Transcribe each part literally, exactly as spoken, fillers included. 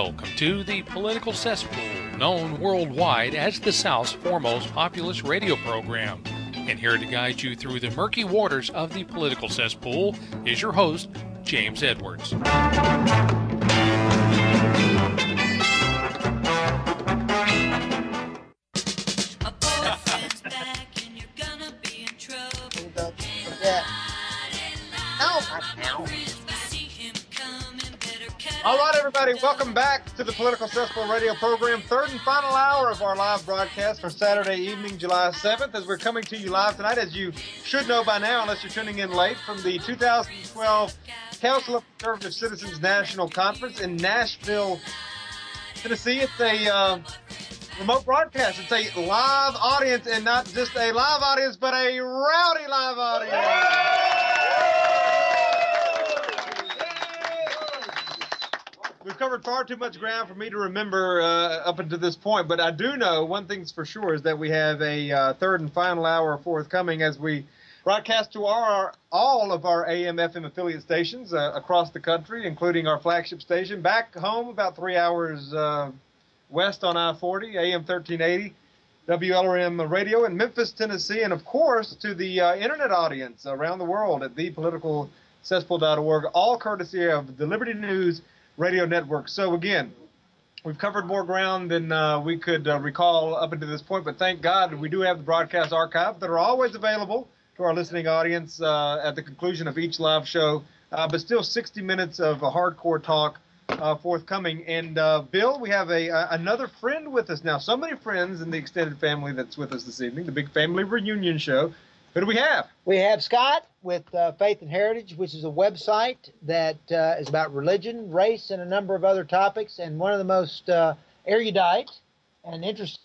Welcome to the Political Cesspool, known worldwide as the South's foremost populist radio program. And here to guide you through the murky waters of the political cesspool is your host, James Edwards. All right, everybody, welcome back to the Political Cesspool radio program, third and final hour of our live broadcast for Saturday evening, July seventh, as we're coming to you live tonight, as you should know by now, unless you're tuning in late, from the two thousand twelve Council of Conservative Citizens National Conference in Nashville, Tennessee. It's a uh, remote broadcast. It's a live audience, and not just a live audience, but a rowdy live audience. We've covered far too much ground for me to remember uh, up until this point, but I do know one thing's for sure is that we have a uh, third and final hour forthcoming as we broadcast to our all of our A M F M affiliate stations uh, across the country, including our flagship station back home about three hours uh, west on I forty, A M thirteen eighty, W L R M radio in Memphis, Tennessee, and of course to the uh, internet audience around the world at the political cesspool dot org, all courtesy of the Liberty News Radio Network. So again, we've covered more ground than uh, we could uh, recall up until this point, but thank God we do have the broadcast archive that are always available to our listening audience uh, at the conclusion of each live show, uh, but still sixty minutes of a hardcore talk uh, forthcoming. And uh, Bill, we have a, a another friend with us now. So many friends in the extended family that's with us this evening, the big family reunion show. Who do we have? We have Scott with uh, Faith and Heritage, which is a website that uh, is about religion, race, and a number of other topics, and one of the most uh, erudite and interesting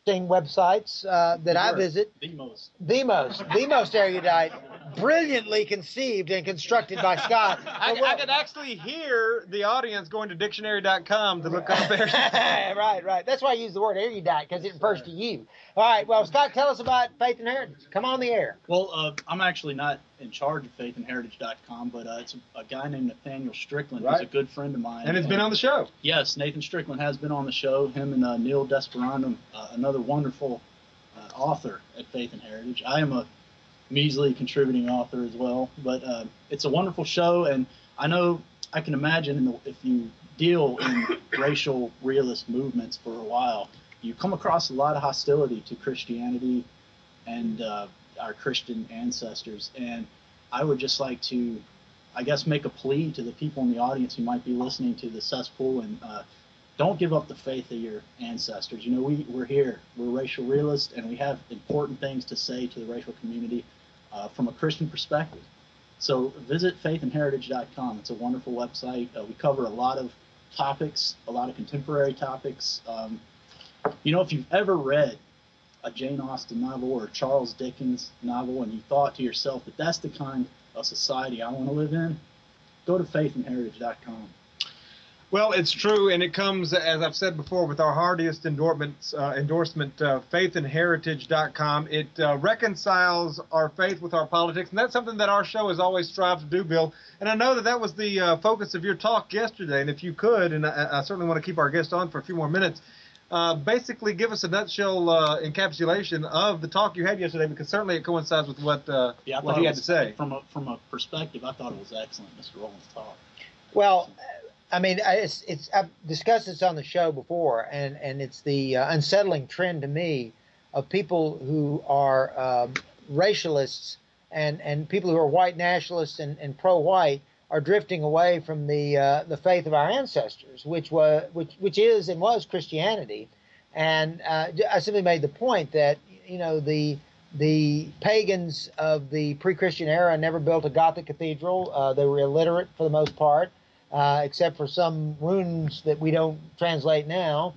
websites uh, that I visit. The most. The most. The most erudite. Brilliantly conceived and constructed by Scott. I, I could actually hear the audience going to dictionary dot com to look up there. Right, right. That's why I use the word erudite, because it refers to you. All right, well, Scott, tell us about Faith and Heritage. Come on the air. Well, uh, I'm actually not in charge of faith and heritage dot com, but uh, it's a, a guy named Nathaniel Strickland Right. who's a good friend of mine. And it's been on the show. Yes, Nathan Strickland has been on the show. Him and uh, Neil Desperandum, uh, another wonderful uh, author at Faith and Heritage. I am a measly contributing author as well, but uh, it's a wonderful show, and I know I can imagine in the, if you deal in racial realist movements for a while, you come across a lot of hostility to Christianity and uh, our Christian ancestors, and I would just like to, I guess, make a plea to the people in the audience who might be listening to the cesspool, and uh, don't give up the faith of your ancestors. You know, we, we're here, we're racial realists, and we have important things to say to the racial community uh, from a Christian perspective. So visit faith and heritage dot com. It's a wonderful website. Uh, we cover a lot of topics, a lot of contemporary topics. Um, you know, if you've ever read a Jane Austen novel or a Charles Dickens novel and you thought to yourself that that's the kind of society I want to live in, go to faith and heritage dot com. Well, it's true, and it comes, as I've said before, with our hardiest endorsements, uh, endorsement, uh, faith and heritage dot com. It uh, reconciles our faith with our politics, and that's something that our show has always strived to do, Bill. And I know that that was the uh, focus of your talk yesterday, and if you could, and I, I certainly want to keep our guest on for a few more minutes, uh, basically give us a nutshell uh, encapsulation of the talk you had yesterday, because certainly it coincides with what, uh, yeah, what he had was, to say. From a, from a perspective, I thought it was excellent, Mister Rowland's talk. Well, I mean, it's, it's I've discussed this on the show before, and, and it's the uh, unsettling trend to me of people who are um, racialists and, and people who are white nationalists and, and pro-white are drifting away from the uh, the faith of our ancestors, which was which which is and was Christianity. And uh, I simply made the point that, you know, the the pagans of the pre-Christian era never built a Gothic cathedral. Uh, they were illiterate for the most part. Uh, except for some runes that we don't translate now.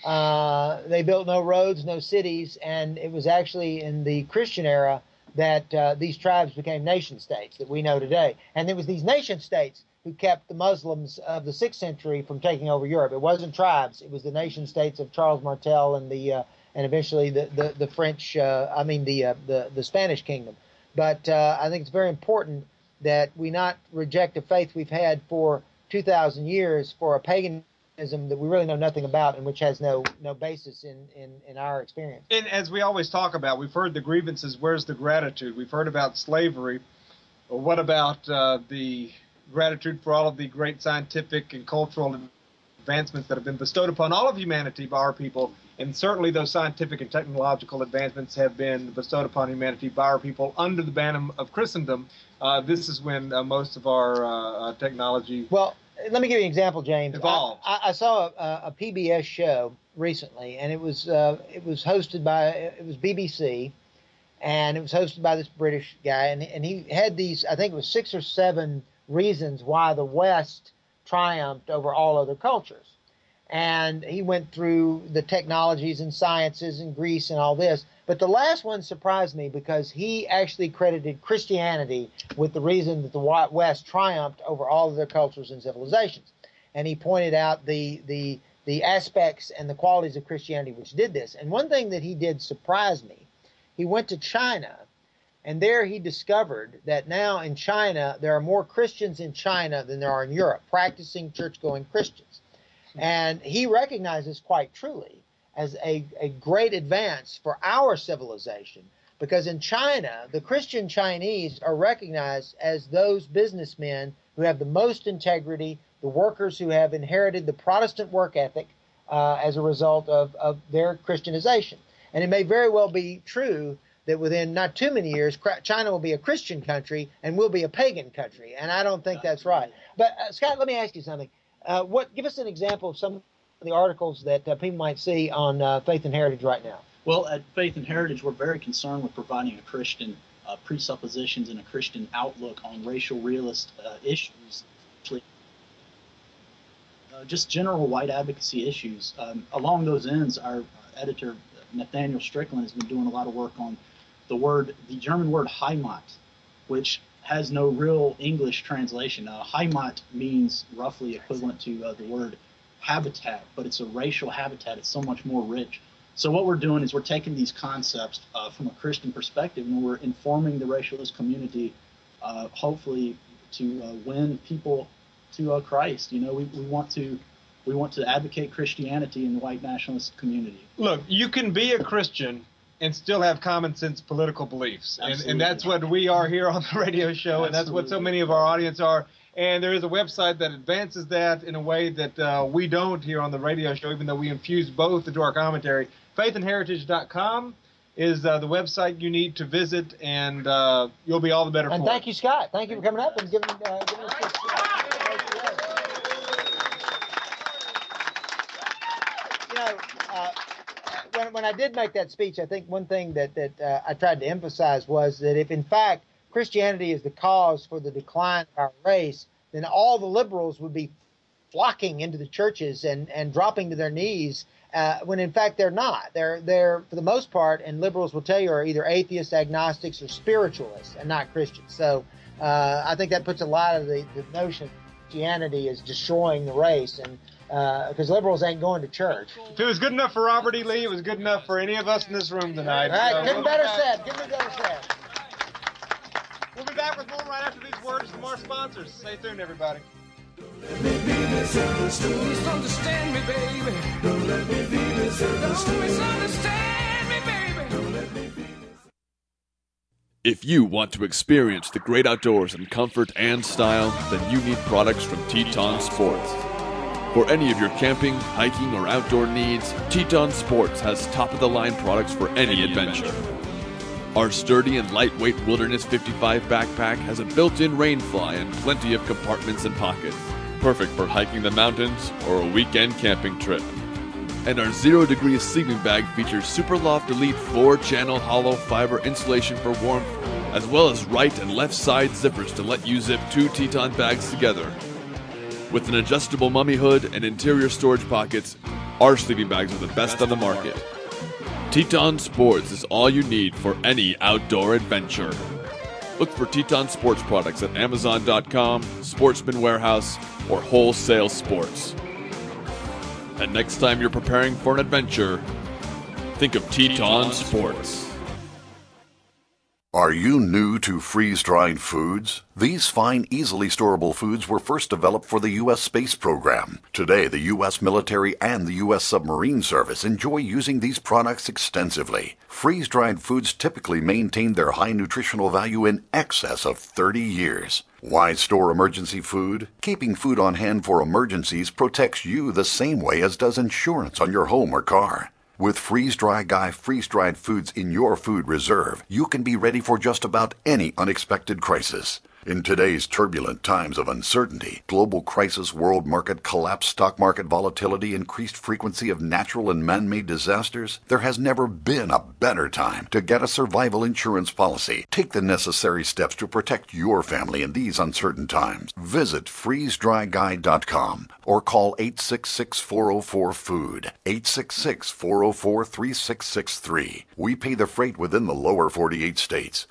Uh, they built no roads, no cities, and it was actually in the Christian era that uh, these tribes became nation states that we know today. And it was these nation states who kept the Muslims of the sixth century from taking over Europe. It wasn't tribes. It was the nation states of Charles Martel and the uh, and eventually the the, the French, uh, I mean the, uh, the the Spanish kingdom. But uh, I think it's very important that we not reject a faith we've had for two thousand years for a paganism that we really know nothing about and which has no no basis in, in, in our experience. And as we always talk about, we've heard the grievances, where's the gratitude? We've heard about slavery. Well, what about uh, the gratitude for all of the great scientific and cultural advancements that have been bestowed upon all of humanity by our people? And certainly those scientific and technological advancements have been bestowed upon humanity by our people under the banner of Christendom. Uh, this is when uh, most of our uh, technology... Well, let me give you an example, James. Evolved. I, I saw a, a P B S show recently, and it was uh, it was hosted by it was B B C, and it was hosted by this British guy, and and he had these, I think it was six or seven reasons why the West triumphed over all other cultures, and he went through the technologies and sciences and Greece and all this. But the last one surprised me because he actually credited Christianity with the reason that the West triumphed over all of their cultures and civilizations. And he pointed out the, the, the aspects and the qualities of Christianity which did this. And one thing that he did surprise me, he went to China, and there he discovered that now in China, there are more Christians in China than there are in Europe, practicing church-going Christians. And he recognizes quite truly as a, a great advance for our civilization, because in China, the Christian Chinese are recognized as those businessmen who have the most integrity, the workers who have inherited the Protestant work ethic uh, as a result of, of their Christianization. And it may very well be true that within not too many years, China will be a Christian country and we'll be a pagan country. And I don't think that's right. But uh, Scott, let me ask you something. Uh, what? Give us an example of some the articles that uh, people might see on uh, Faith and Heritage right now. Well, at Faith and Heritage, we're very concerned with providing a Christian uh, presuppositions and a Christian outlook on racial realist uh, issues, uh, just general white advocacy issues. Um, along those ends, our editor, Nathaniel Strickland, has been doing a lot of work on the word, the German word Heimat, which has no real English translation. Uh, Heimat means roughly equivalent to uh, the word habitat, but it's a racial habitat. It's so much more rich. So what we're doing is we're taking these concepts uh, from a Christian perspective, and we're informing the racialist community, uh, hopefully to uh, win people to uh, Christ. You know, we, we want to we want to advocate Christianity in the white nationalist community. Look, you can be a Christian and still have common sense political beliefs, and, and that's what we are here on the radio show, Absolutely. And that's what so many of our audience are. And there is a website that advances that in a way that uh, we don't here on the radio show, even though we infuse both into our commentary. faith and heritage dot com is uh, the website you need to visit, and uh, you'll be all the better and for it. And thank you, Scott. Thank you for coming up and giving, uh, giving us this. Uh, you know, uh, when, when I did make that speech, I think one thing that, that uh, I tried to emphasize was that if, in fact, Christianity is the cause for the decline of our race, then all the liberals would be flocking into the churches and, and dropping to their knees, uh, when in fact they're not. They're, they're, for the most part, and liberals will tell you, are either atheists, agnostics, or spiritualists, and not Christians. So uh, I think that puts a lot of the, the notion of Christianity is destroying the race, and because uh, liberals ain't going to church. If it was good enough for Robert E. Lee, it was good enough for any of us in this room tonight. All right, so couldn't better said. Couldn't better said. We'll be back with more right after these words from our sponsors. Stay tuned, everybody. Don't let me be misunderstood. Please understand me, baby. Don't let me be misunderstood. Don't misunderstand me, baby. Don't let me be misunderstood. If you want to experience the great outdoors in comfort and style, then you need products from Teton Sports. For any of your camping, hiking, or outdoor needs, Teton Sports has top-of-the-line products for any adventure. Our sturdy and lightweight Wilderness fifty-five backpack has a built-in rain fly and plenty of compartments and pockets, perfect for hiking the mountains or a weekend camping trip. And our Zero Degrees sleeping bag features Superloft Elite four-channel hollow fiber insulation for warmth, as well as right and left side zippers to let you zip two Teton bags together. With an adjustable mummy hood and interior storage pockets, our sleeping bags are the best on the market. Teton Sports is all you need for any outdoor adventure. Look for Teton Sports products at amazon dot com, Sportsman Warehouse, or Wholesale Sports. And next time you're preparing for an adventure, think of Teton Sports. Are you new to freeze-dried foods? These fine, easily storable foods were first developed for the U S space program. Today, the U S military and the U S submarine service enjoy using these products extensively. Freeze-dried foods typically maintain their high nutritional value in excess of thirty years. Why store emergency food? Keeping food on hand for emergencies protects you the same way as does insurance on your home or car. With Freeze Dry Guy freeze-dried foods in your food reserve, you can be ready for just about any unexpected crisis. In today's turbulent times of uncertainty, global crisis, world market collapse, stock market volatility, increased frequency of natural and man-made disasters, there has never been a better time to get a survival insurance policy. Take the necessary steps to protect your family in these uncertain times. Visit freeze dry guy dot com or call eight six six, four oh four, food, eight six six, four oh four, three six six three. We pay the freight within the lower forty-eight states.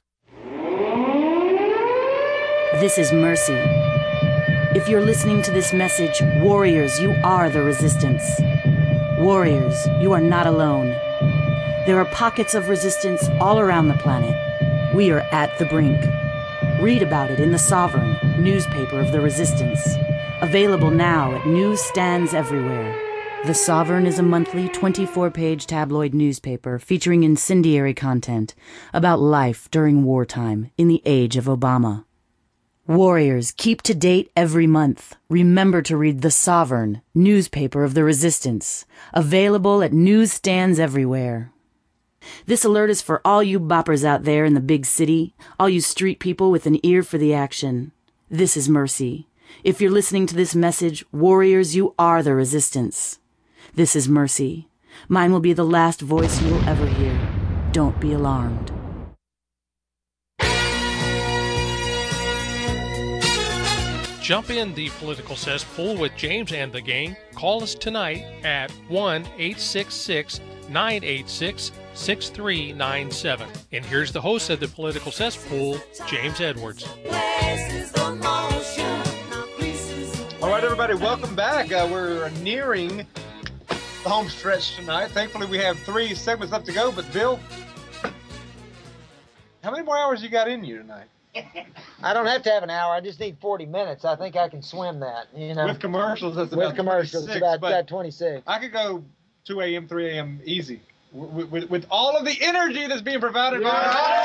This is Mercy. If you're listening to this message, warriors, you are the resistance. Warriors, you are not alone. There are pockets of resistance all around the planet. We are at the brink. Read about it in The Sovereign, newspaper of the resistance. Available now at newsstands everywhere. The Sovereign is a monthly twenty-four page tabloid newspaper featuring incendiary content about life during wartime in the age of Obama. Warriors, keep to date every month. Remember to read The Sovereign, newspaper of the resistance. Available at newsstands everywhere. This alert is for all you boppers out there in the big city, all you street people with an ear for the action. This is Mercy. If you're listening to this message, warriors, you are the resistance. This is Mercy. Mine will be the last voice you will ever hear. Don't be alarmed. Jump in the political cesspool with James and the gang. Call us tonight at one eight six six, nine eight six, six three nine seven. And here's the host of the political cesspool, James Edwards. All right, everybody, welcome back. Uh, we're nearing the home stretch tonight. Thankfully, we have three segments left to go. But, Bill, how many more hours you got in you tonight? I don't have to have an hour. I just need forty minutes. I think I can swim that. You know, with commercials, that's with about commercials, it's about, about twenty-six. I could go two a.m., three a.m. easy with, with, with all of the energy that's being provided yeah. by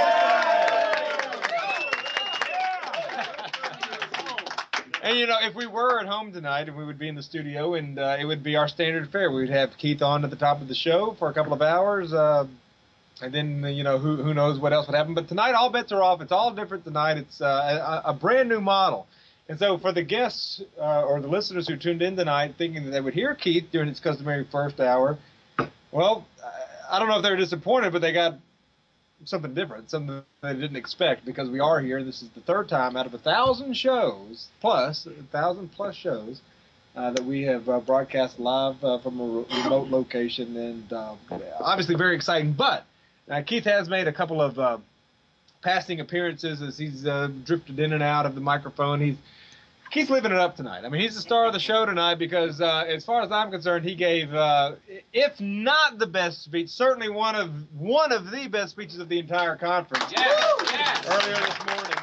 our And you know, if we were at home tonight, and we would be in the studio, and uh, it would be our standard fare. We'd have Keith on at the top of the show for a couple of hours. Uh, And then, you know, who who knows what else would happen. But tonight, all bets are off. It's all different tonight. It's uh, a, a brand new model. And so for the guests uh, or the listeners who tuned in tonight thinking that they would hear Keith during his customary first hour, well, I don't know if they were disappointed, but they got something different, something they didn't expect, because we are here. This is the third time out of a thousand shows, plus, a thousand plus shows, Uh, that we have uh, broadcast live uh, from a re- remote location, and uh, obviously very exciting. But uh, Keith has made a couple of uh, passing appearances as he's uh, drifted in and out of the microphone. He's Keith's living it up tonight. I mean, he's the star of the show tonight because, uh, as far as I'm concerned, he gave, uh, if not the best speech, certainly one of one of the best speeches of the entire conference. Yes, yes. Earlier this morning.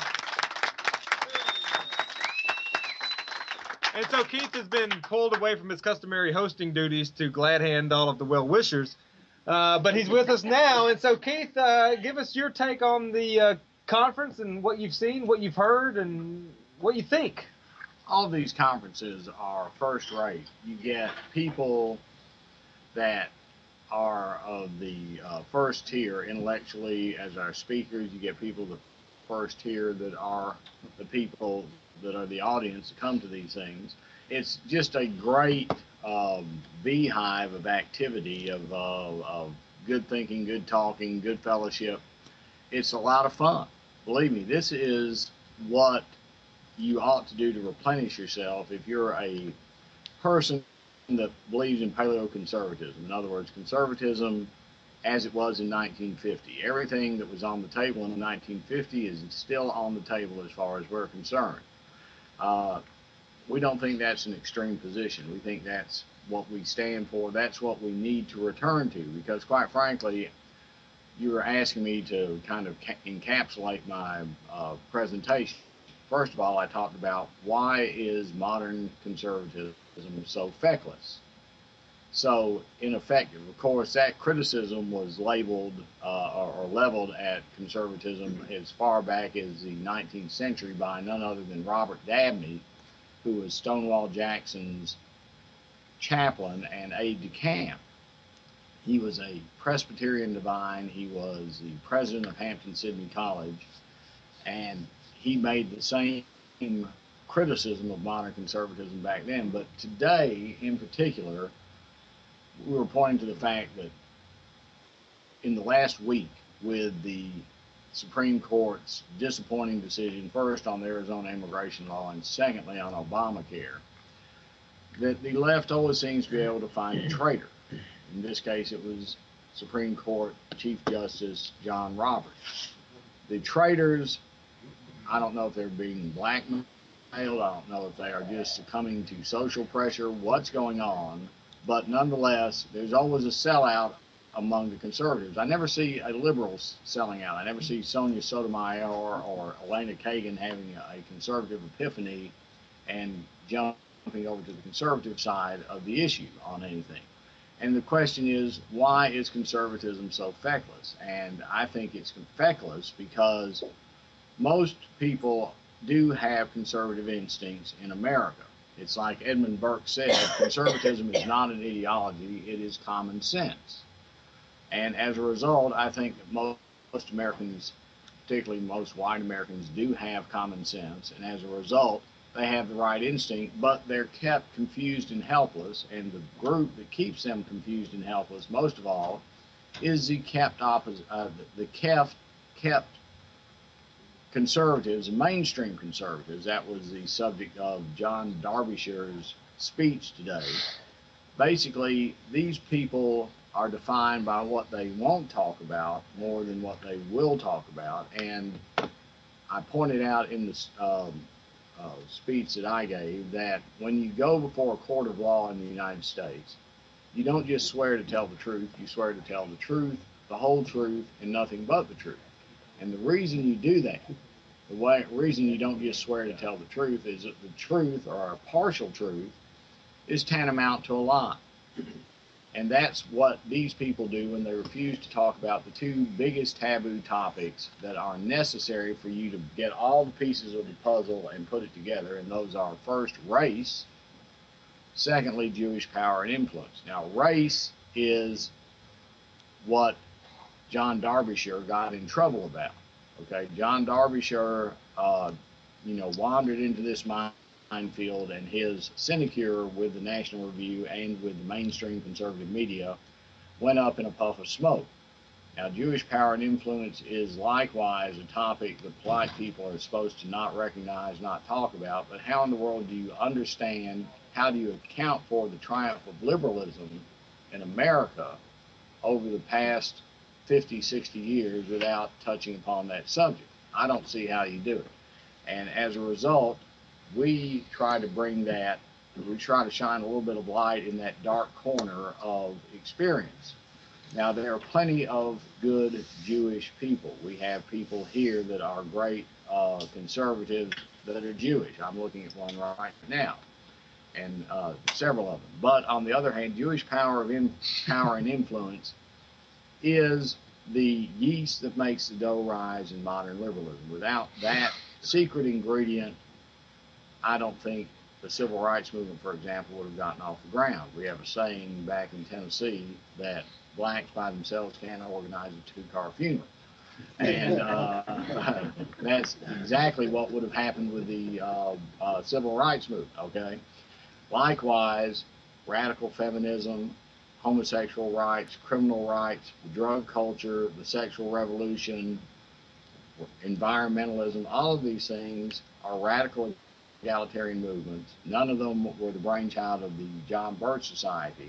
And so Keith has been pulled away from his customary hosting duties to glad hand all of the well-wishers. Uh, but he's with us now. And so, Keith, uh, give us your take on the uh, conference and what you've seen, what you've heard, and what you think. All of these conferences are first rate. You get people that are of the uh, first tier intellectually as our speakers. You get people the first tier that are the people that are the audience to come to these things. It's just a great um, beehive of activity, of, uh, of good thinking, good talking, good fellowship. It's a lot of fun. Believe me, this is what you ought to do to replenish yourself if you're a person that believes in paleoconservatism. In other words, conservatism as it was in nineteen fifty. Everything that was on the table in nineteen fifty is still on the table as far as we're concerned. Uh, we don't think that's an extreme position. We think that's what we stand for. That's what we need to return to, because quite frankly, you were asking me to kind of ca- encapsulate my uh, presentation. First of all, I talked about why is modern conservatism so feckless. So ineffective. Of course, that criticism was labeled uh, or, or leveled at conservatism as far back as the nineteenth century by none other than Robert Dabney, who was Stonewall Jackson's chaplain and aide de camp. He was a Presbyterian divine. He was the president of Hampton-Sydney College, and he made the same criticism of modern conservatism back then. But today, in particular, we were pointing to the fact that in the last week, with the Supreme Court's disappointing decision, first on the Arizona immigration law and secondly on Obamacare, that the left always seems to be able to find a traitor. In this case, it was Supreme Court Chief Justice John Roberts. The traitors, I don't know if they're being blackmailed, I don't know if they are just succumbing to social pressure, what's going on, but nonetheless, there's always a sellout among the conservatives. I never see a liberal selling out. I never see Sonia Sotomayor or, or Elena Kagan having a, a conservative epiphany and jumping over to the conservative side of the issue on anything. And the question is, why is conservatism so feckless? And I think it's feckless because most people do have conservative instincts in America. It's like Edmund Burke said, conservatism is not an ideology, it is common sense. And as a result, I think that most, most Americans, particularly most white Americans, do have common sense. And as a result, they have the right instinct, but they're kept confused and helpless. And the group that keeps them confused and helpless, most of all, is the kept oppos- uh, the, the kept, kept conservatives, mainstream conservatives. That was the subject of John Derbyshire's speech today. Basically, these people are defined by what they won't talk about more than what they will talk about. And I pointed out in this um, uh, speech that I gave that when you go before a court of law in the United States, you don't just swear to tell the truth, you swear to tell the truth, the whole truth, and nothing but the truth. And the reason you do that, the way, reason you don't just swear to tell the truth is that the truth, or a partial truth, is tantamount to a lie. And that's what these people do when they refuse to talk about the two biggest taboo topics that are necessary for you to get all the pieces of the puzzle and put it together. And those are, first, race, secondly, Jewish power and influence. Now, race is what John Derbyshire got in trouble about. Okay, John Derbyshire, uh, you know, wandered into this minefield, and his sinecure with the National Review and with the mainstream conservative media went up in a puff of smoke. Now, Jewish power and influence is likewise a topic that polite people are supposed to not recognize, not talk about, but how in the world do you understand, how do you account for the triumph of liberalism in America over the past fifty, sixty years without touching upon that subject? I don't see how you do it. And as a result, we try to bring that, we try to shine a little bit of light in that dark corner of experience. Now, there are plenty of good Jewish people. We have people here that are great uh, conservatives that are Jewish. I'm looking at one right now, and uh, several of them. But on the other hand, Jewish power of in, power and influence is the yeast that makes the dough rise in modern liberalism. Without that secret ingredient, I don't think the civil rights movement, for example, would have gotten off the ground. We have a saying back in Tennessee that blacks by themselves can't organize a two-car funeral. And uh, that's exactly what would have happened with the uh, uh, civil rights movement, okay? Likewise, radical feminism, homosexual rights, criminal rights, the drug culture, the sexual revolution, environmentalism, all of these things are radical egalitarian movements. None of them were the brainchild of the John Birch Society.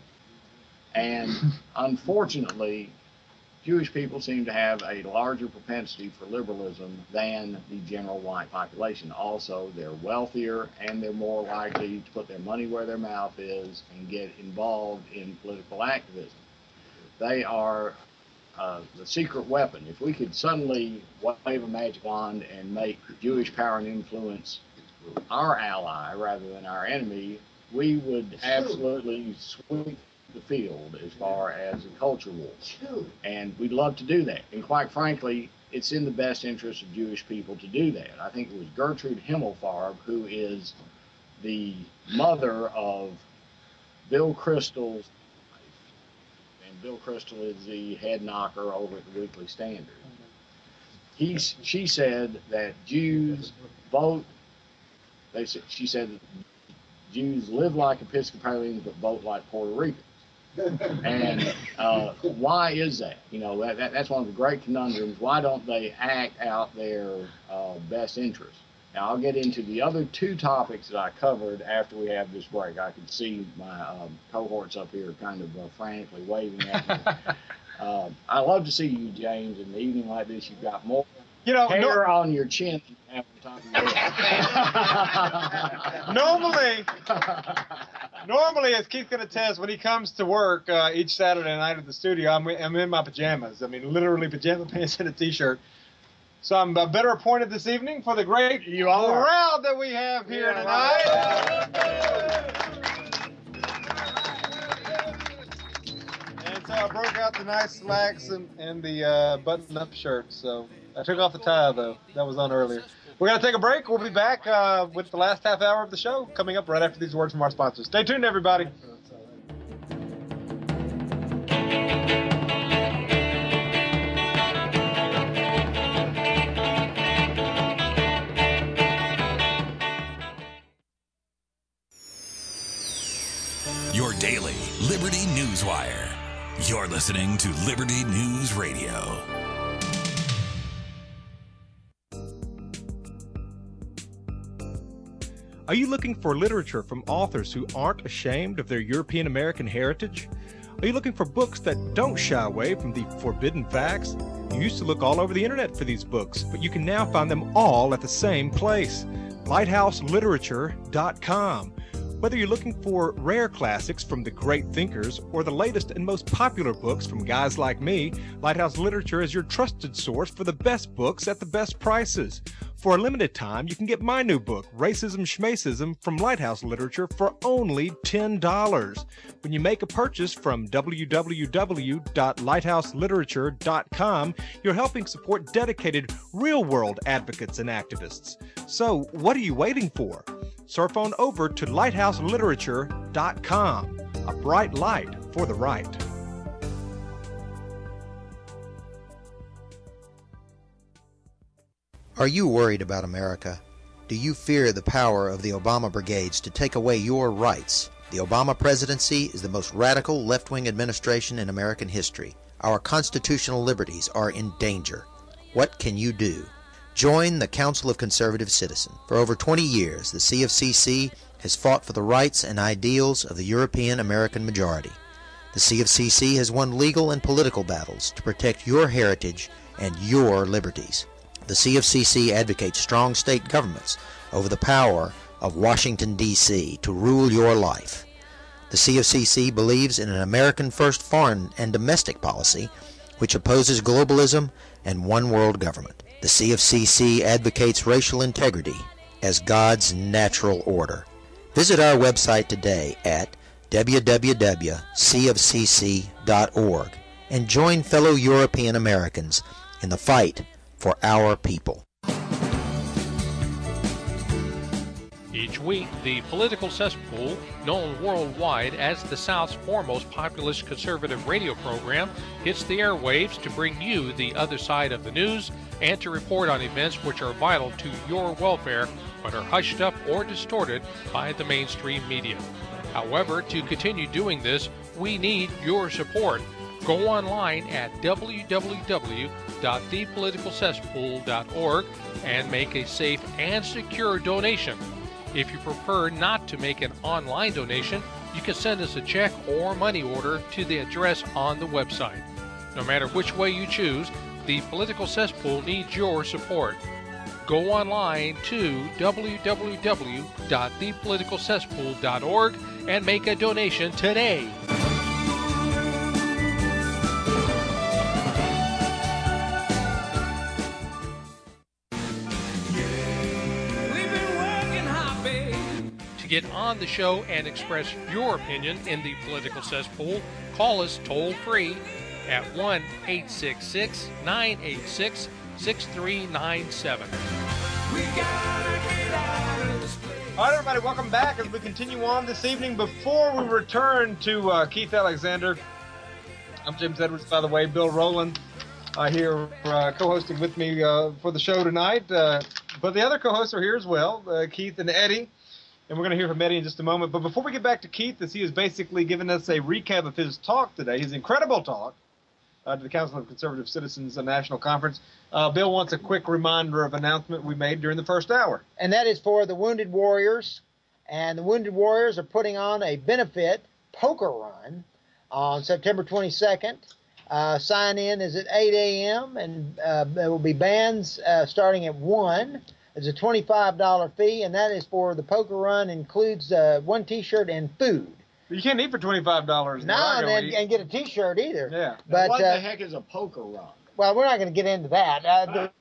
And unfortunately, Jewish people seem to have a larger propensity for liberalism than the general white population. Also, they're wealthier and they're more likely to put their money where their mouth is and get involved in political activism. They are uh, the secret weapon. If we could suddenly wave a magic wand and make Jewish power and influence our ally rather than our enemy, we would absolutely sweep the field as far as a culture war. And we'd love to do that. And quite frankly, it's in the best interest of Jewish people to do that. I think it was Gertrude Himmelfarb, who is the mother of Bill Kristol's wife, and Bill Kristol is the head knocker over at the Weekly Standard. He's, she said that Jews vote, they said, she said that Jews live like Episcopalians but vote like Puerto Ricans. And uh, why is that? You know, that, that, that's one of the great conundrums. Why don't they act out their uh, best interests? Now, I'll get into the other two topics that I covered after we have this break. I can see my um, cohorts up here kind of uh, frantically waving at me. uh, I love to see you, James, in an evening like this. You've got more you know, hair no, on your chin than you have on top of your head. Normally, normally, as Keith can attest, when he comes to work uh, each Saturday night at the studio, I'm, I'm in my pajamas. I mean, literally pajama pants and a T-shirt. So I'm uh, better appointed this evening for the great you are. crowd that we have here yeah, tonight. And so I broke out the nice slacks and, and the uh, button-up shirt. So I took off the tie, though. That was on earlier. We're going to take a break. We'll be back uh, with the last half hour of the show coming up right after these words from our sponsors. Stay tuned, everybody. Your daily Liberty News Wire. You're listening to Liberty News Radio. Are you looking for literature from authors who aren't ashamed of their European American heritage? Are you looking for books that don't shy away from the forbidden facts? You used to look all over the internet for these books, but you can now find them all at the same place, lighthouse literature dot com. Whether you're looking for rare classics from the great thinkers or the latest and most popular books from guys like me, Lighthouse Literature is your trusted source for the best books at the best prices. For a limited time, you can get my new book, Racism Schmacism, from Lighthouse Literature for only ten dollars. When you make a purchase from w w w dot lighthouse literature dot com, you're helping support dedicated, real-world advocates and activists. So, what are you waiting for? Surf on over to lighthouse literature dot com, a bright light for the right. Are you worried about America? Do you fear the power of the Obama brigades to take away your rights? The Obama presidency is the most radical left-wing administration in American history. Our constitutional liberties are in danger. What can you do? Join the Council of Conservative Citizens. For over twenty years, the C of C C has fought for the rights and ideals of the European American majority. The C of C C has won legal and political battles to protect your heritage and your liberties. The C of C C advocates strong state governments over the power of Washington, D C to rule your life. The C of C C believes in an American-first foreign and domestic policy which opposes globalism and one-world government. The C of C C advocates racial integrity as God's natural order. Visit our website today at w w w dot c of c c dot org and join fellow European Americans in the fight for our people. Each week, the Political Cesspool, known worldwide as the South's foremost populist conservative radio program, hits the airwaves to bring you the other side of the news and to report on events which are vital to your welfare but are hushed up or distorted by the mainstream media. However, to continue doing this, we need your support. Go online at w w w dot the political cesspool dot org and make a safe and secure donation. If you prefer not to make an online donation, you can send us a check or money order to the address on the website. No matter which way you choose, the Political Cesspool needs your support. Go online to w w w dot the political cesspool dot org and make a donation today. get on the show and express your opinion in the political cesspool, call us toll free at one eight six six, nine eight six, six three nine seven. We gotta get out of this place. All right, everybody, welcome back as we continue on this evening. Before we return to uh, Keith Alexander, I'm James Edwards, by the way. Bill Rowland uh, here uh, co-hosting with me uh, for the show tonight. Uh, but the other co-hosts are here as well, uh, Keith and Eddie. And we're going to hear from Eddie in just a moment. But before we get back to Keith, as he has basically given us a recap of his talk today, his incredible talk uh, to the Council of Conservative Citizens uh, National Conference, uh, Bill wants a quick reminder of an announcement we made during the first hour. And that is for the Wounded Warriors. And the Wounded Warriors are putting on a benefit poker run on September twenty-second. Uh, sign in is at eight a.m. and uh, there will be bands uh, starting at one. It's a twenty-five dollars fee, and that is for the poker run. Includes uh, one T-shirt and food. You can't eat for twenty-five dollars. No, and, and, and get a T-shirt either. Yeah. But what uh, the heck is a poker run? Well, we're not going to get into that. Uh, the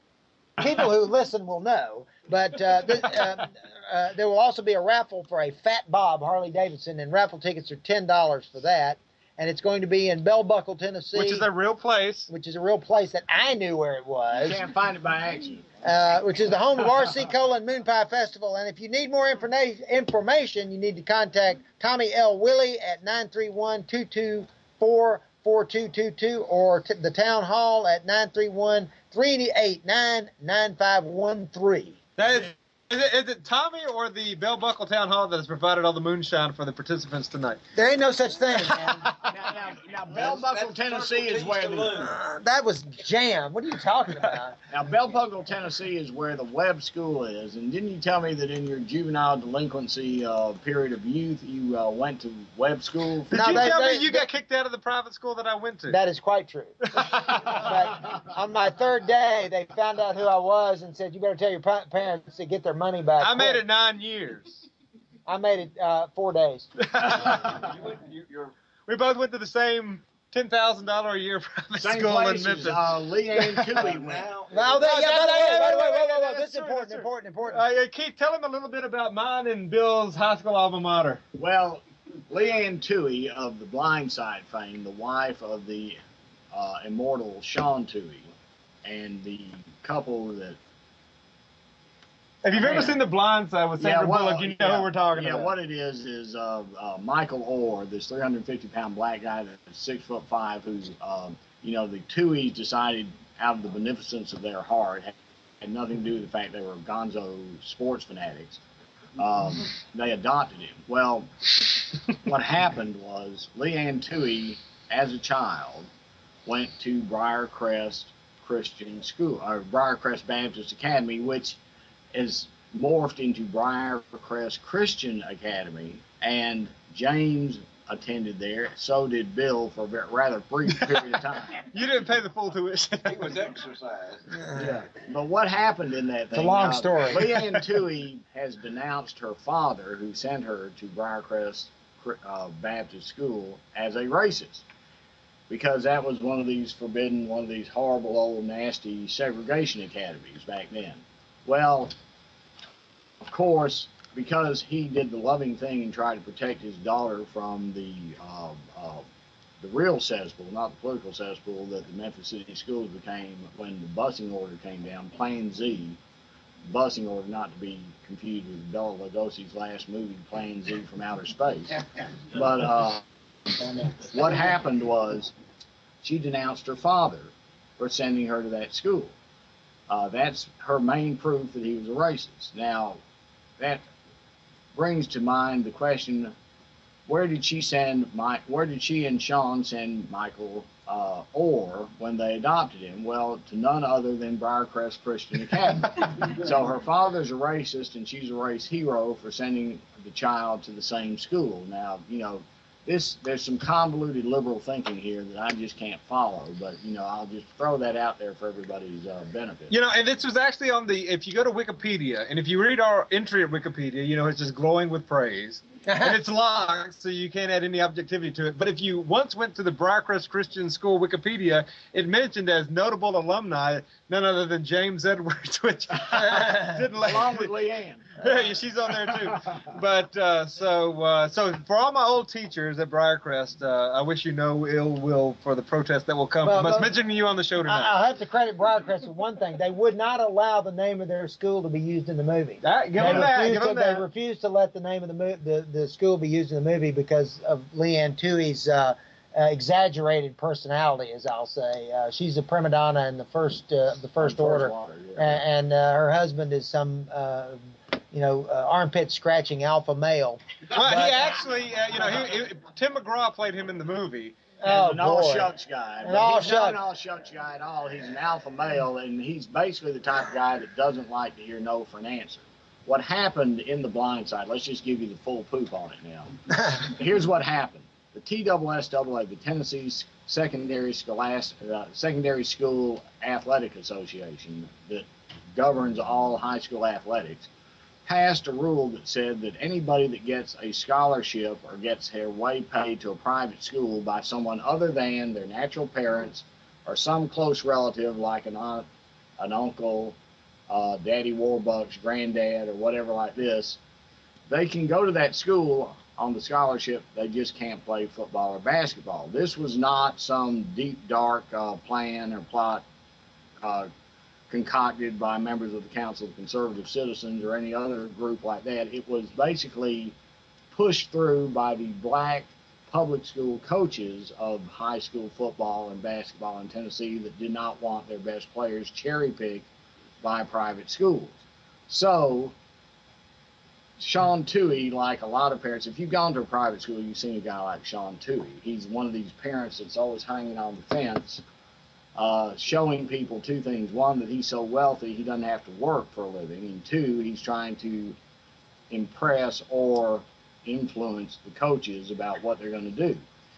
people who listen will know. But uh, th- uh, uh, there will also be a raffle for a Fat Bob Harley Davidson, and raffle tickets are ten dollars for that. And it's going to be in Bell Buckle, Tennessee. Which is a real place. Which is a real place that I knew where it was. You can't find it by accident. Uh, which is the home of R C Cola and Moon Pie Festival. And if you need more informa- information, you need to contact Tommy L. Willie at nine three one, two two four, four two two two or t- the town hall at nine three one, three eight nine, nine five one three. That is, is, it, is it Tommy or the Bell Buckle Town Hall that has provided all the moonshine for the participants tonight? There ain't no such thing, man. Now, now, now Bell Buckle, Tennessee is where the Uh, that was jam. What are you talking about? now Bell Buckle, Tennessee is where the Webb School is. And didn't you tell me that in your juvenile delinquency uh, period of youth, you uh, went to Webb School? Did No, you they- tell they- me you got kicked out of the private school that I went to? That is quite true. But on my third day, they found out who I was and said, "You better tell your pa- parents to get their money back." I made quick." it nine years. I made it uh, four days. We both went to the same ten thousand dollars a year private Same school places, in Memphis. uh, Leanne Toohey went. Now, that, yeah, No, but no, hey, no, wait, no, wait, no, wait, no, wait, no, wait, that's This is true, important, that's important, important. Uh, yeah, Keith, tell him a little bit about mine and Bill's high school alma mater. Well, Leanne Toohey of the Blind Side fame, the wife of the uh, immortal Sean Toohey, and the couple that. If you've ever seen The Blind Side with Sandra well, Bullock, you know yeah, who we're talking yeah, about. what it is is uh, uh, Michael Orr, this three hundred fifty pound black guy that's six foot five, who's, um, you know, the Tooheys decided out of the beneficence of their heart, had, had nothing to do with the fact they were gonzo sports fanatics. Um, they adopted him. Well, what happened was Leanne Toohey, as a child, went to Briarcrest Christian School, or Briarcrest Baptist Academy, which is morphed into Briarcrest Christian Academy, and James attended there. So did Bill for a very, rather brief period of time. You didn't pay the full tuition. He was exercised. Yeah. But what happened in that thing? It's a long uh, story. Leanne Toohey has denounced her father, who sent her to Briarcrest uh, Baptist School, as a racist, because that was one of these forbidden, one of these horrible, old, nasty segregation academies back then. Well, of course, because he did the loving thing and tried to protect his daughter from the uh, uh, the real cesspool, not the political cesspool that the Memphis City Schools became when the busing order came down, Plan Z, busing order not to be confused with Bela Lugosi's last movie, Plan Z from Outer Space. But uh, what happened was she denounced her father for sending her to that school. Uh, that's her main proof that he was a racist. Now, that brings to mind the question: where did she send Mike? Where did she and Sean send Michael uh, Orr when they adopted him? Well, to none other than Briarcrest Christian Academy. So her father's a racist, and she's a race hero for sending the child to the same school. Now, you know, this there's some convoluted liberal thinking here that I just can't follow. But you know, I'll just throw that out there for everybody's uh, benefit. You know, and this was actually on the, if you go to Wikipedia, and if you read our entry at Wikipedia, you know, it's just glowing with praise. and it's locked, so you can't add any objectivity to it. But if you once went to the Briarcrest Christian School Wikipedia, it mentioned as notable alumni none other than James Edwards, which didn't let along with Leanne. Yeah, she's on there too. But uh, so uh, so for all my old teachers at Briarcrest, uh, I wish you no ill will for the protest that will come Well, from us well, mentioning you on the show tonight. I, I'll have to credit Briarcrest with one thing. They would not allow the name of their school to be used in the movie. That, give they them that. refused Give to, them that. They refused to let the name of the, mo- the the school be used in the movie because of Leanne Tuohy's uh, uh, exaggerated personality, as I'll say. Uh, she's a prima donna in the first uh, the first On order, First Water, yeah. and, and uh, her husband is some. Uh, you know, uh, armpit scratching alpha male. Well, But- he actually, uh, you know, he, he, Tim McGraw played him in the movie. Oh, He's an all boy. shucks guy. An But all he's not an shucks. all shucks guy at all. He's an alpha male, and he's basically the type of guy that doesn't like to hear no for an answer. What happened in The Blind Side, let's just give you the full poop on it now. Here's what happened. The T S S A A, the Tennessee Secondary, Scholastic, uh, Secondary School Athletic Association that governs all high school athletics, passed a rule that said that anybody that gets a scholarship or gets their way paid to a private school by someone other than their natural parents or some close relative like an aunt, an uncle, uh, Daddy Warbucks, granddad, or whatever like this, they can go to that school on the scholarship. They just can't play football or basketball. This was not some deep, dark uh, plan or plot uh, concocted by members of the Council of Conservative Citizens or any other group like that. It was basically pushed through by the black public school coaches of high school football and basketball in Tennessee that did not want their best players cherry-picked by private schools. So Sean Tuohy, like a lot of parents, if you've gone to a private school, you've seen a guy like Sean Tuohy. He's one of these parents that's always hanging on the fence, Uh, showing people two things. One, that he's so wealthy he doesn't have to work for a living. And two, he's trying to impress or influence the coaches about what they're going to do.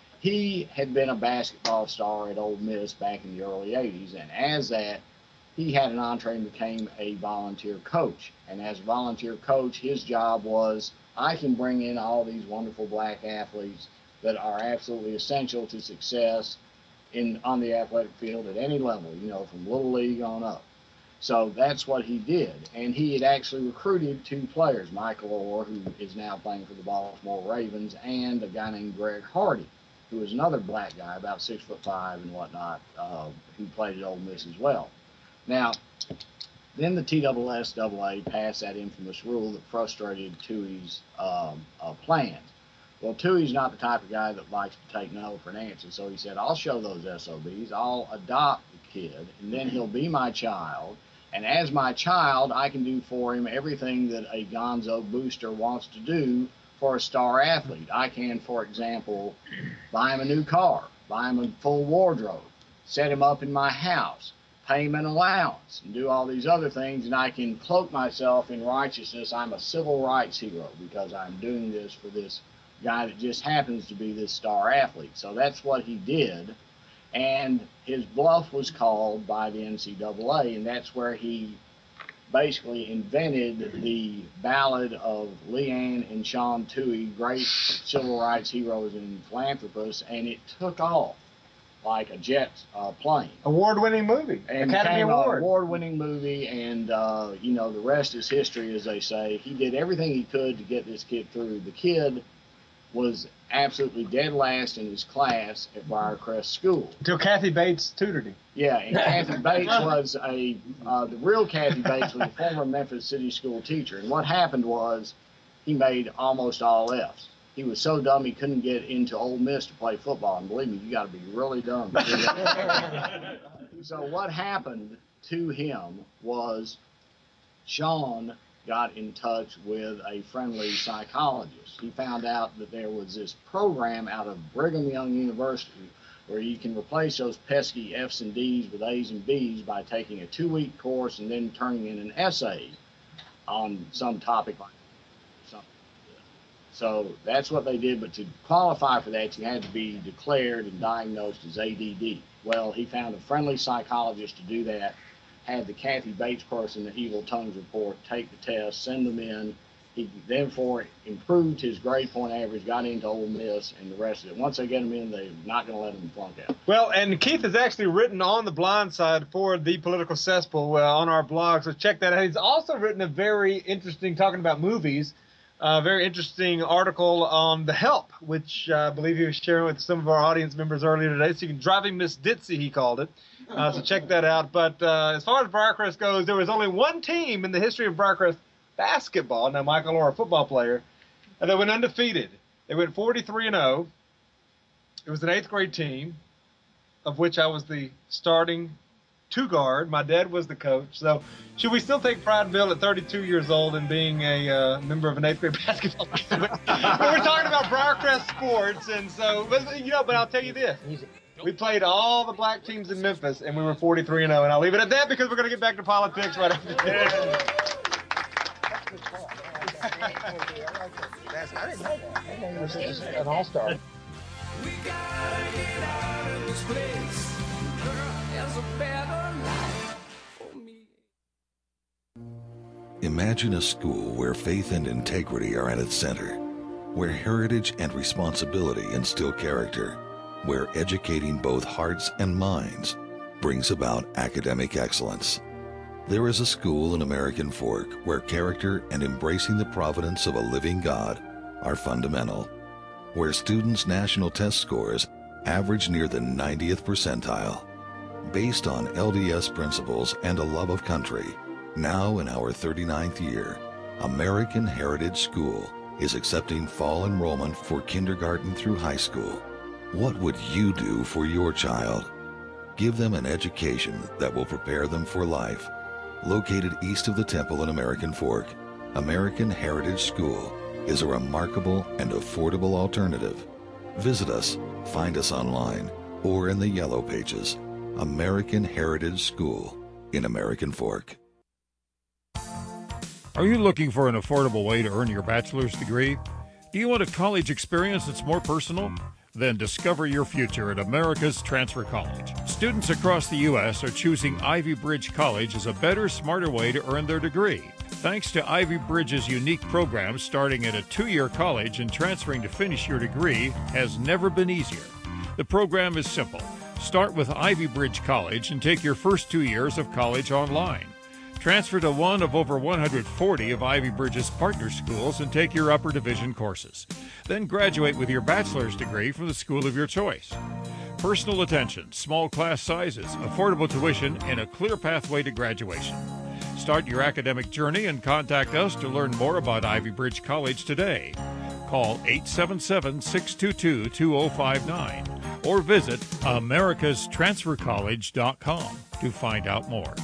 He had been a basketball star at Ole Miss back in the early eighties, and as that, he had an entree and became a volunteer coach. And as a volunteer coach, his job was, I can bring in all these wonderful black athletes that are absolutely essential to success in on the athletic field at any level, you know, from Little League on up. So that's what he did. And he had actually recruited two players, Michael Orr, who is now playing for the Baltimore Ravens, and a guy named Greg Hardy, who is another black guy, about six foot five and whatnot, uh, who played at Ole Miss as well. Now, then the T S S A A passed that infamous rule that frustrated Tuohy's um, uh, plans. Well, Tuohy's not the type of guy that likes to take no for an answer, so he said, I'll show those S O Bs, I'll adopt the kid, and then he'll be my child, and as my child, I can do for him everything that a gonzo booster wants to do for a star athlete. I can, for example, buy him a new car, buy him a full wardrobe, set him up in my house, pay him an allowance, and do all these other things, and I can cloak myself in righteousness. I'm a civil rights hero because I'm doing this for this guy that just happens to be this star athlete. So that's what he did, and his bluff was called by the N C double A, and that's where he basically invented the ballad of Leanne and Sean Tuohy, great civil rights heroes and philanthropists, and it took off like a jet uh, plane. Award-winning movie. And Academy became Award. an award-winning movie, and uh, you know, the rest is history, as they say. He did everything he could to get this kid through. The kid was absolutely dead last in his class at Briarcrest School. Until Kathy Bates tutored him. Yeah, and Kathy Bates was a, uh, the real Kathy Bates was a former Memphis City School teacher. And what happened was he made almost all F's. He was so dumb he couldn't get into Ole Miss to play football. And believe me, you got to be really dumb to do that. So what happened to him was Sean got in touch with a friendly psychologist. He found out that there was this program out of Brigham Young University where you can replace those pesky F's and D's with A's and B's by taking a two-week course and then turning in an essay on some topic like something. So that's what they did, but to qualify for that, you had to be declared and diagnosed as A D D. Well, he found a friendly psychologist to do that, had the Kathy Bates person, the Evil Tongues report, take the test, send them in, He therefore improved his grade point average, got into Ole Miss, and the rest of it. Once they get him in, they're not going to let him flunk out. Well, and Keith has actually written on the blind side for the Political Cesspool uh, on our blog, so check that out. He's also written a very interesting, talking about movies, a uh, very interesting article on The Help, which uh, I believe he was sharing with some of our audience members earlier today. So you can Driving Miss Ditzy, he called it. Uh, so check that out. But uh, as far as Briarcrest goes, there was only one team in the history of Briarcrest basketball, now Michael Orr, a football player, and they went undefeated. They went forty-three and oh. It was an eighth grade team, of which I was the starting two guard. My dad was the coach. So should we still take pride, Bill, at thirty-two years old and being a uh, member of an eighth grade basketball team? But we're talking about Briarcrest sports, and so, but, you know, but I'll tell you this. We played all the black teams in Memphis, and we were forty-three and oh, and I'll leave it at that because we're going to get back to politics right after this. I didn't know that. I didn't know he was an all-star. We gotta get out of this place. Girl, there's a better life for me. Imagine a school where faith and integrity are at its center, where heritage and responsibility instill character, where educating both hearts and minds brings about academic excellence. There is a school in American Fork where character and embracing the providence of a living God are fundamental, where students' national test scores average near the ninetieth percentile. Based on L D S principles and a love of country, now in our thirty-ninth year, American Heritage School is accepting fall enrollment for kindergarten through high school. What would you do for your child? Give them an education that will prepare them for life. Located east of the temple in American Fork, American Heritage School is a remarkable and affordable alternative. Visit us, find us online, or in the Yellow Pages. American Heritage School in American Fork. Are you looking for an affordable way to earn your bachelor's degree? Do you want a college experience that's more personal? Then discover your future at America's Transfer College. Students across the U S are choosing Ivy Bridge College as a better, smarter way to earn their degree. Thanks to Ivy Bridge's unique program, starting at a two-year college and transferring to finish your degree has never been easier. The program is simple. Start with Ivy Bridge College and take your first two years of college online. Transfer to one of over one hundred forty of Ivy Bridge's partner schools and take your upper division courses. Then graduate with your bachelor's degree from the school of your choice. Personal attention, small class sizes, affordable tuition, and a clear pathway to graduation. Start your academic journey and contact us to learn more about Ivy Bridge College today. Call eight seven seven, six two two, two zero five nine or visit americas transfer college dot com to find out more.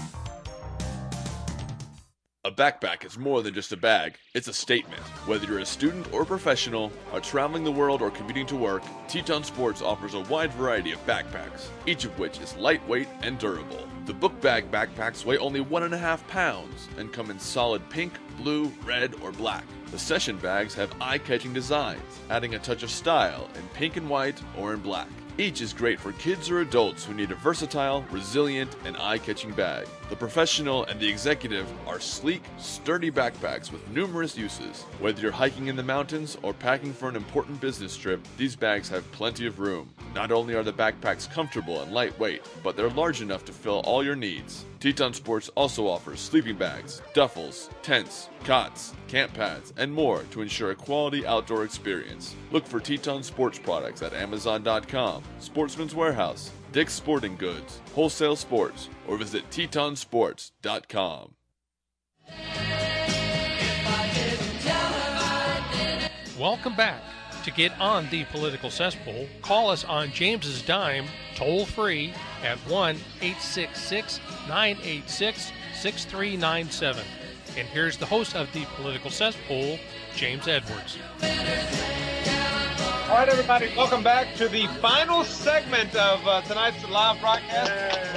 A backpack is more than just a bag, it's a statement. Whether you're a student or professional, are traveling the world or commuting to work, Teton Sports offers a wide variety of backpacks, each of which is lightweight and durable. The book bag backpacks weigh only one and a half pounds and come in solid pink, blue, red, or black. The session bags have eye-catching designs, adding a touch of style in pink and white or in black. Each is great for kids or adults who need a versatile, resilient, and eye-catching bag. The professional and the executive are sleek, sturdy backpacks with numerous uses. Whether you're hiking in the mountains or packing for an important business trip, these bags have plenty of room. Not only are the backpacks comfortable and lightweight, but they're large enough to fill all your needs. Teton Sports also offers sleeping bags, duffels, tents, cots, camp pads, and more to ensure a quality outdoor experience. Look for Teton Sports products at amazon dot com, Sportsman's Warehouse, Dick's Sporting Goods, Wholesale Sports, or visit teton sports dot com. Welcome back. To get on the Political Cesspool, call us on James's dime, toll free, at one eight six six, nine eight six, six three nine seven. And here's the host of the Political Cesspool, James Edwards. All right, everybody, welcome back to the final segment of uh, tonight's live broadcast.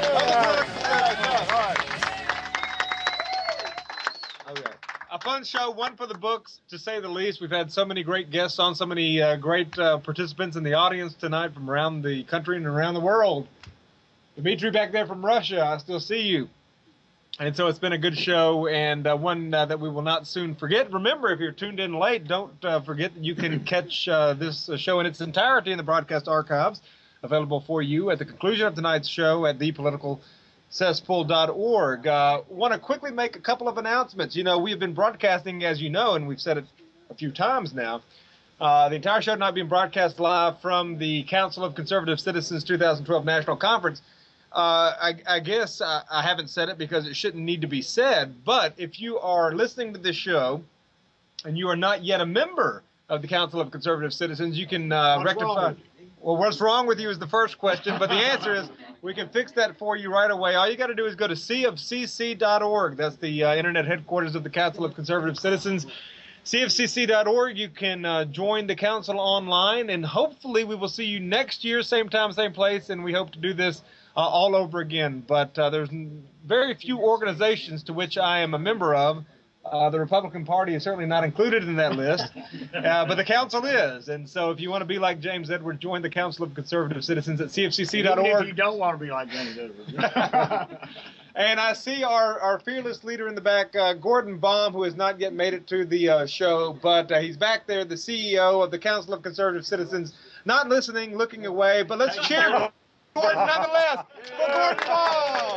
Okay. A fun show, one for the books, to say the least. We've had so many great guests on, so many uh, great uh, participants in the audience tonight from around the country and around the world. Dimitri back there from Russia, I still see you. And so it's been a good show, and uh, one uh, that we will not soon forget. Remember, if you're tuned in late, don't uh, forget that you can catch uh, this show in its entirety in the broadcast archives, available for you at the conclusion of tonight's show at the political cesspool dot org. Uh, want to quickly make a couple of announcements. You know, we've been broadcasting, as you know, and we've said it a few times now. Uh, the entire show not being broadcast live from the Council of Conservative Citizens two thousand twelve National Conference. Uh, I, I guess I, I haven't said it because it shouldn't need to be said, but if you are listening to this show and you are not yet a member of the Council of Conservative Citizens, you can uh, rectify. Well, what's wrong with you is the first question, but the answer is we can fix that for you right away. All you got to do is go to c f c c dot org. That's the uh, internet headquarters of the Council of Conservative Citizens. c f c c dot org. You can uh, join the council online, and hopefully we will see you next year, same time, same place, and we hope to do this Uh, all over again. But uh, there's very few organizations to which I am a member of. Uh, the Republican Party is certainly not included in that list, uh, but the council is. And so if you want to be like James Edwards, join the Council of Conservative Citizens at c f c c dot org. Even if you don't want to be like James Edwards. And I see our, our fearless leader in the back, uh, Gordon Baum, who has not yet made it to the uh, show, but uh, he's back there, the C E O of the Council of Conservative Citizens, not listening, looking away, but let's cheer Gordon nonetheless for Gordon Baum.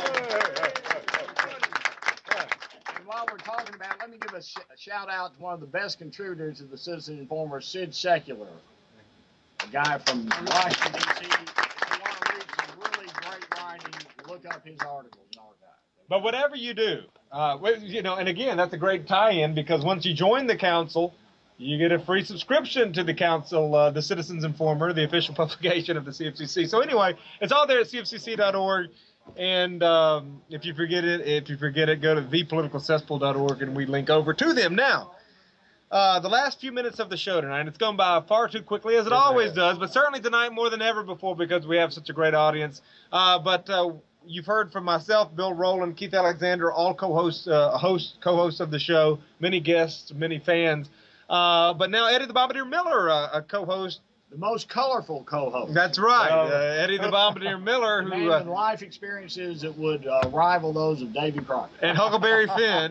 And while we're talking about it, let me give a, sh a shout out to one of the best contributors to the Citizen Informer, Sid Secular, a guy from Washington, D C If you want to read some really great writing, look up his articles and archives. But whatever you do, uh, you know, and again, that's a great tie-in because once you join the council, you get a free subscription to the council, uh, the Citizens Informer, the official publication of the C F C C. So anyway, it's all there at c f c c dot org. And um, if you forget it, if you forget it, go to the political cesspool dot org and we link over to them. Now, uh, the last few minutes of the show tonight, it's gone by far too quickly, as it always does, but certainly tonight more than ever before because we have such a great audience. Uh, but uh, you've heard from myself, Bill Rowland, Keith Alexander, all co-hosts, uh, host, co-hosts of the show, many guests, many fans. Uh, but now Eddie the Bombardier Miller, uh, a co-host. The most colorful co-host. That's right. Uh, Eddie the Bombardier Miller, who... Man uh, with life experiences that would uh, rival those of Davy Crockett. And Huckleberry Finn.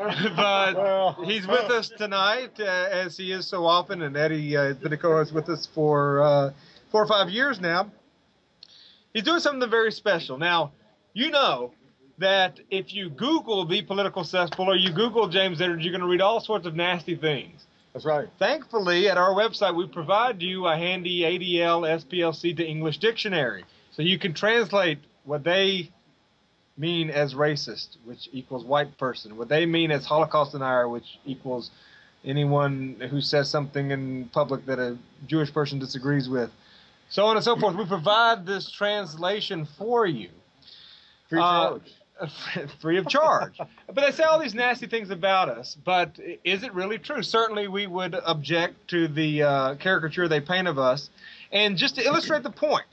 But he's with us tonight, uh, as he is so often, and Eddie uh, has been a co-host with us for uh, four or five years now. He's doing something very special. Now, you know that if you Google the political cesspool or you Google James Edwards, you're going to read all sorts of nasty things. That's right. Thankfully, at our website, we provide you a handy A D L S P L C to English dictionary. So you can translate what they mean as racist, which equals white person, what they mean as Holocaust denier, which equals anyone who says something in public that a Jewish person disagrees with, so on and so forth. We provide this translation for you. Free uh, charge. Free of charge. But they say all these nasty things about us, but is it really true? Certainly we would object to the uh, caricature they paint of us. And just to illustrate the point,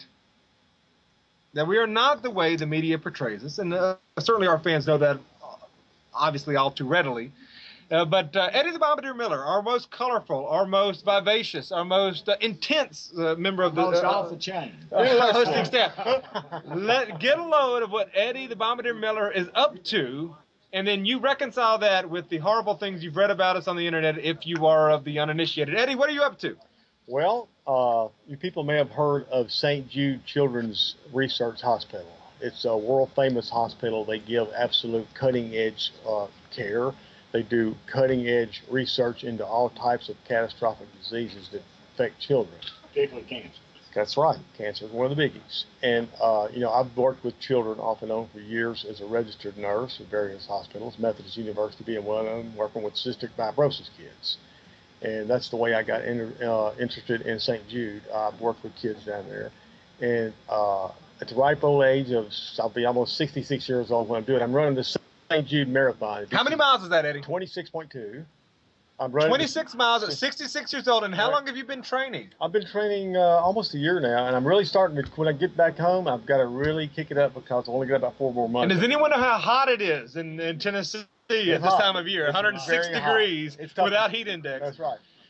that we are not the way the media portrays us, and uh, certainly our fans know that obviously all too readily. Uh, but uh, Eddie the Bombardier Miller, our most colorful, our most vivacious, our most uh, intense uh, member of the... Most uh, off the chain. Uh, hosting staff. Let, get a load of what Eddie the Bombardier Miller is up to, and then you reconcile that with the horrible things you've read about us on the internet if you are of the uninitiated. Eddie, what are you up to? Well, uh, you people may have heard of Saint Jude Children's Research Hospital. It's a world-famous hospital. They give absolute cutting-edge uh, care. They do cutting-edge research into all types of catastrophic diseases that affect children. Particularly cancer. That's right. Cancer is one of the biggies. And, uh, you know, I've worked with children off and on for years as a registered nurse at various hospitals, Methodist University being one of them, working with cystic fibrosis kids. And that's the way I got in, uh, interested in Saint Jude. I've worked with kids down there. And uh, at the ripe old age of, I'll be almost sixty-six years old when I do it, I'm running the Saint Jude Marathon. How many miles is that, Eddie? twenty-six point two. I'm running twenty-six miles at sixty-six years old. And how long have you been training? I've been training uh, almost a year now, and I'm really starting to, when I get back home, I've got to really kick it up because I've only got about four more months. And does anyone know how hot it is in, in Tennessee It's at this hot. time of year? It's one hundred six very hot. degrees It's tough. without heat index. That's right.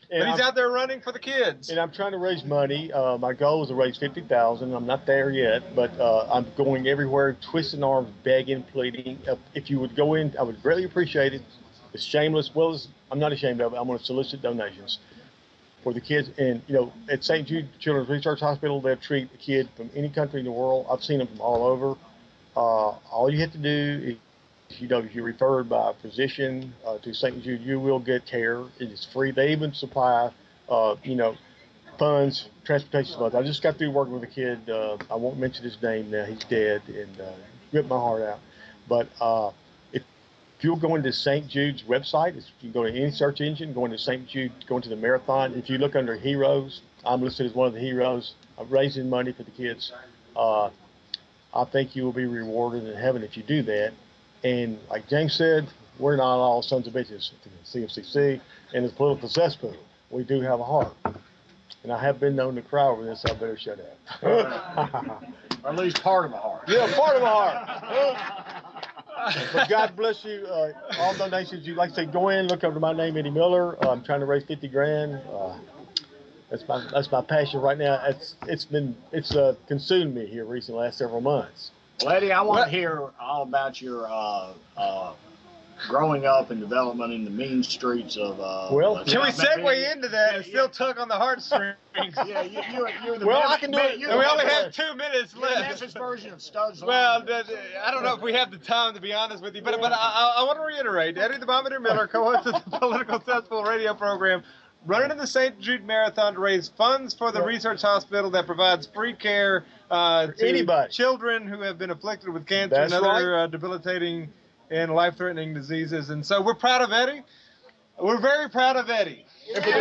And but he's I'm, out there running for the kids. And I'm trying to raise money. Uh, my goal is to raise fifty thousand dollars. I'm not there yet, but uh, I'm going everywhere, twisting arms, begging, pleading. Uh, if you would go in, I would greatly appreciate it. It's shameless. Well, it's, I'm not ashamed of it. I'm going to solicit donations for the kids. And, you know, at Saint Jude Children's Research Hospital, they'll treat a kid from any country in the world. I've seen them from all over. Uh, all you have to do is, you know, if you're referred by a physician uh, to Saint Jude, you will get care. It is free. They even supply, uh, you know, funds, transportation funds. I just got through working with a kid. Uh, I won't mention his name now. He's dead, and uh, ripped my heart out. But uh, if, if you'll go into Saint Jude's website, you can go to any search engine, go into Saint Jude, go into the marathon. If you look under heroes, I'm listed as one of the heroes. I'm raising money for the kids. Uh, I think you will be rewarded in heaven if you do that. And like James said, we're not all sons of bitches at the C F C C and the political cesspool. We do have a heart. And I have been known to cry over this, so I better shut up. Or at least part of a heart. Yeah, part of a heart. But God bless you. Uh, all donations, you like to say, go in, look under my name, Eddie Miller. Uh, I'm trying to raise fifty grand. Uh, that's my that's my passion right now. It's it's been it's uh, consumed me here recently, last several months. Well, Eddie, I want to hear all about your uh, uh, growing up and development in the mean streets of. Uh, Well, uh, can we segue maybe, into that and yeah, still tug on the heartstrings? Yeah, you, you're, you're the Well, Memphis, I can do it. You're And we the only Memphis- have two minutes you're the left. Memphis version of Studs. Well, Line. that, I don't know if we have the time, to be honest with you, but but I, I, I want to reiterate, Eddie the Bombardier Miller, co-host of the Political Cesspool radio program, running in the Saint Jude Marathon to raise funds for the research hospital that provides free care uh, to anybody. children who have been afflicted with cancer That's and other right. uh, debilitating and life-threatening diseases. And so we're proud of Eddie. We're very proud of Eddie. And for the,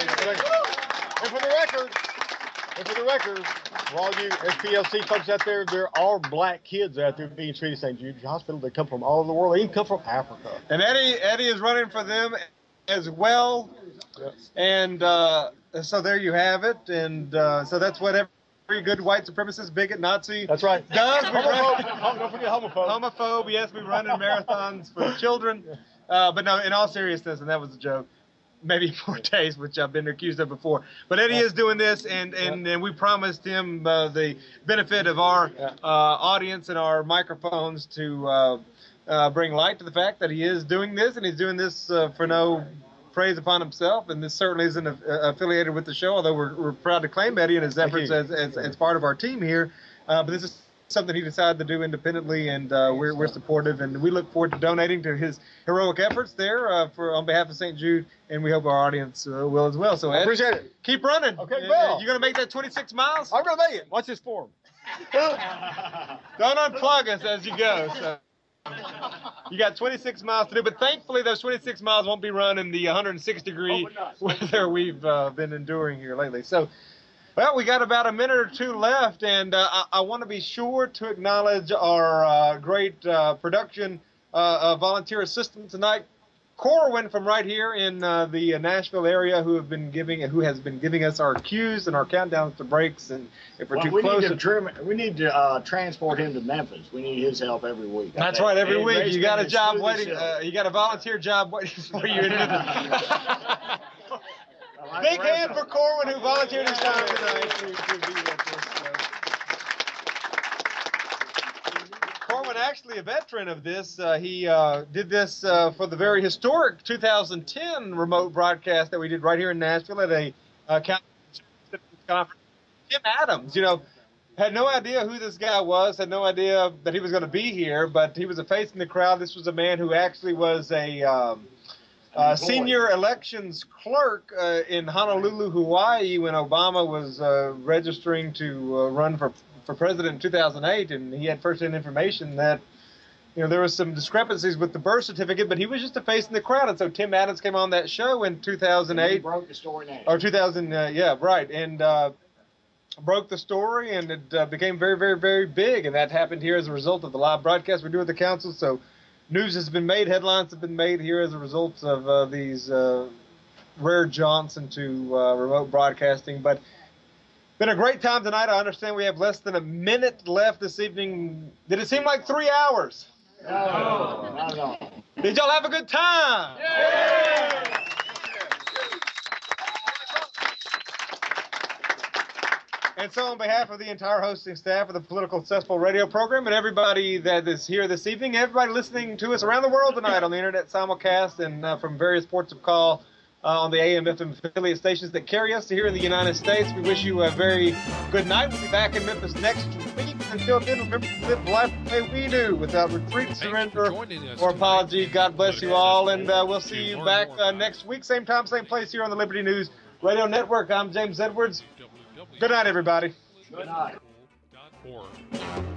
and for the record, and for the record, for all you S P L C folks out there, there are black kids out there being treated at Saint Jude's Hospital. They come from all over the world. They even come from Africa. And Eddie, Eddie is running for them as well. And uh, so there you have it. And uh, so that's what every good white supremacist, bigot, Nazi That's right. does. We run, Homophobe. Don't forget homophobe. homophobe, yes, we run in marathons for children. Uh, but no, in all seriousness, and that was a joke, maybe poor taste, which I've been accused of before. But Eddie is doing this, and, and, and we promised him uh, the benefit of our uh, audience and our microphones to uh, uh, bring light to the fact that he is doing this, and he's doing this uh, for no praise upon himself, and this certainly isn't uh, affiliated with the show, although we're, we're proud to claim Eddie and his efforts as, as, as part of our team here. Uh, but this is something he decided to do independently, and uh, we're, we're supportive, and we look forward to donating to his heroic efforts there uh, for on behalf of Saint Jude, and we hope our audience uh, will as well. So, Ed, Appreciate it. keep running. Okay, Uh, well. You going to make that twenty-six miles? I'm going to make it. Watch this form. Don't unplug us as you go. So. You got twenty-six miles to do, but thankfully those twenty-six miles won't be run in the one hundred six degree weather we've uh, been enduring here lately. So, well, we got about a minute or two left, and uh, I, I want to be sure to acknowledge our uh, great uh, production uh, uh, volunteer assistant tonight, Corwin from right here in uh, the uh, Nashville area, who have been giving who has been giving us our cues and our countdowns to breaks, and if we're Well, too we close, need to trim, we need to uh, transport him to Memphis. We need his help every week. That's I right. think. Every And week Ray's you got a been job smooth as waiting. silk. Uh, you got a volunteer job waiting for you. I like Big Ray's hand for Corwin, who volunteered his time tonight to, to be with us. So. Corwin, actually a veteran of this. Uh, he uh, did this uh, for the very historic two thousand ten remote broadcast that we did right here in Nashville at a uh, conference. Tim Adams, you know, had no idea who this guy was, had no idea that he was going to be here, but he was a face in the crowd. This was a man who actually was a um, uh, senior elections clerk uh, in Honolulu, Hawaii, when Obama was uh, registering to uh, run for for president in two thousand eight, and he had first-hand information that, you know, there was some discrepancies with the birth certificate, but he was just a face in the crowd, and so Tim Adams came on that show in two thousand eight. He broke the story now. Or two thousand, uh, yeah, right, and uh, broke the story, and it uh, became very, very, very big, and that happened here as a result of the live broadcast we do at the council. So news has been made, headlines have been made here as a result of uh, these uh, rare jaunts into uh, remote broadcasting. But been a great time tonight. I understand we have less than a minute left this evening. Did it seem like three hours? No, not at all. Did y'all have a good time? And so on behalf of the entire hosting staff of the Political Cesspool radio program and everybody that is here this evening, everybody listening to us around the world tonight on the internet simulcast and uh, from various ports of call uh, on the A M F M affiliate stations that carry us here in the United States, we wish you a very good night. We'll be back in Memphis next week. Until then, remember to live life the way we do, without retreat, surrender, or apology. God bless you all, and uh, we'll see you back uh, next week, same time, same place here on the Liberty News Radio Network. I'm James Edwards. Good night, everybody. Good night.